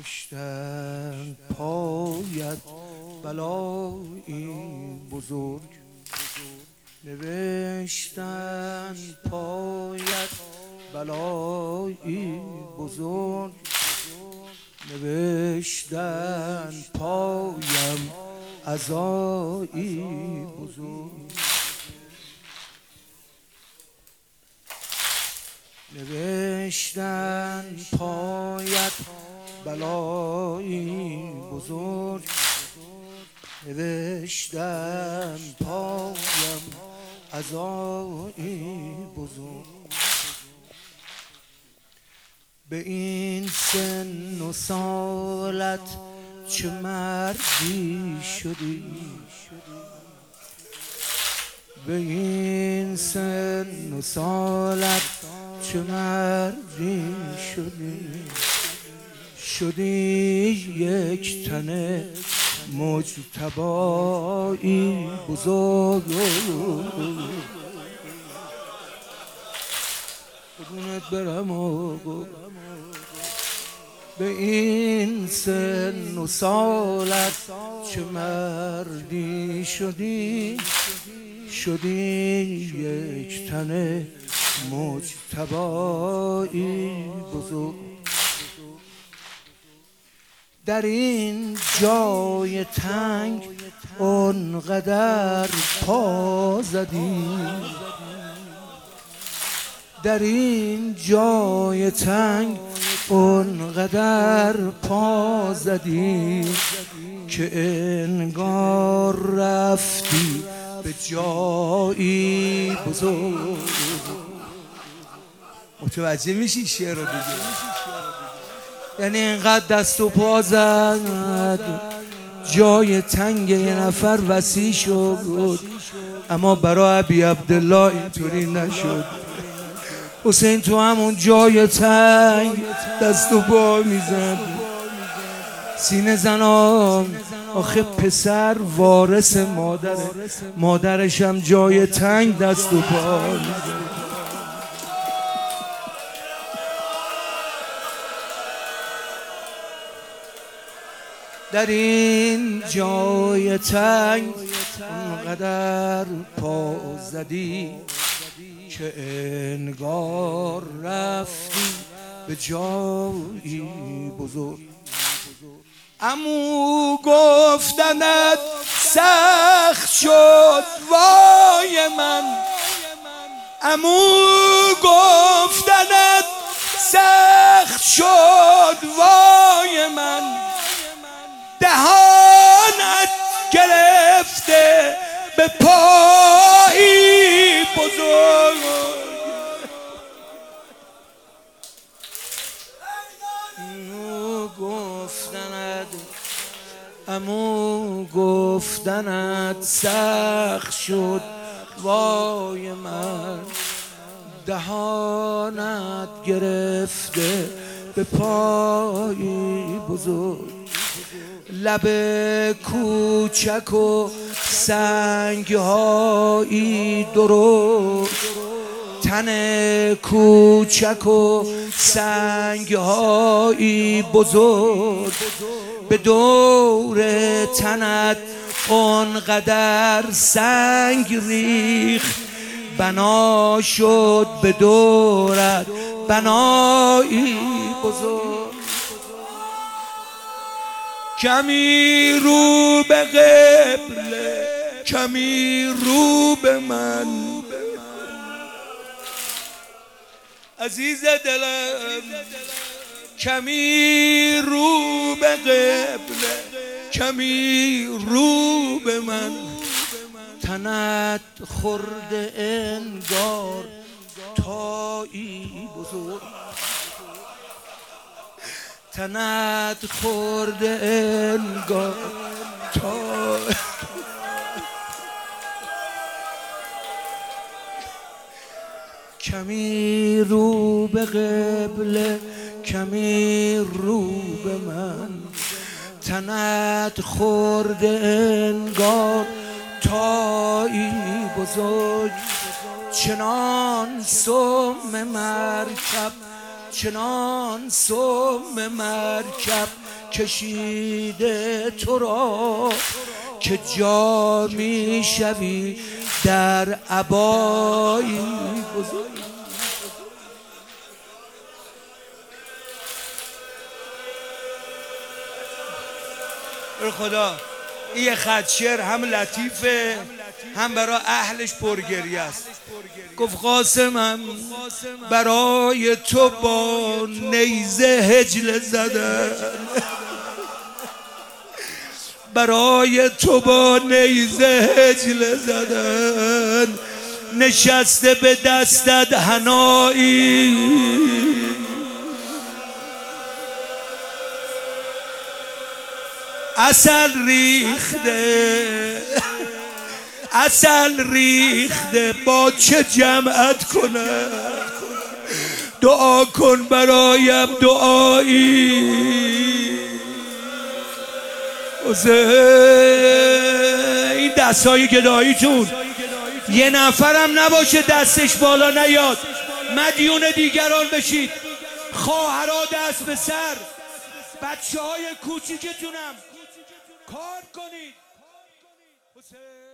نوشتن پایت بلایی بزرگ، نوشتن پایت بلایی بزرگ، نوشتن پایم عزایی بزرگ، نوشتن پایت بلایی بزرگ، نوشتن پایم عزایی بزرگ. به این سن و سالت چه مردی شدی، به این سن و سالت چه مردی شدی، یک تن مجتبایی بزرگ. قربونت برم آقا، به این سن و سالت چه مردی شدی، یک تن مجتبایی بزرگ. در این جای تنگ اونقدر پا زدی، در این جای تنگ اونقدر پا زدی که انگار رفتی به جایی بزرگ. متوجه میشی شعر رو دیگه؟ یعنی اینقدر دست و پا زد، جای تنگ یه نفر وسیع شد، اما برای ابی عبدالله اینطوری نشد. حسین تو همون جای تنگ دست و پا میزد. سینه زنان آخه پسر وارث مادره، مادرش هم جای تنگ دست و پا میزد. در این جای تنگ اونقدر پا زدی که انگار رفتی به جایی بزرگ. عمو گفتنت سخت شد وای من، عمو گفتنت سخت شد وای من، دهانت گرفته به پایی بزرگ. عمو گفتنت سخت شد وای من، دهانت گرفته به پایی بزرگ. لب کوچک و سنگهایی درشت، تن کوچک و سنگهایی بزرگ، به دور تنت اونقدر سنگ ریخت، بنا شد به دورت بنایی بزرگ. کمی رو به قبله، کمی رو به من، عزیز دلم، کمی رو به قبله، کمی رو به من، تنت خورده انگار تایی بزرگ، تنت خورده انگار تایی. کمی رو به قبله، کمی رو به من، تنت خورده انگار تایی بزرگ. چنان سم مرکب، چنان سم مرکب کشیده تو را که جا می شوی در عبایی بزرگ. خدا این یه خط شعر هم لطیفه هم برای اهلش پرگریه است. گفت قاسمم برای تو با نیزه هجله زدن، برای تو با نیزه هجله زدن، نشسته به دستت حنایی، عسل ریخته با چه جمعت کنه، دعا کن برایم دعایی. این دستای گداییتون یه نفرم نباشه دستش بالا نیاد، مدیون دیگران بشید. خواهرها دست به سر، بچه های کوچیکتونم کار کنید.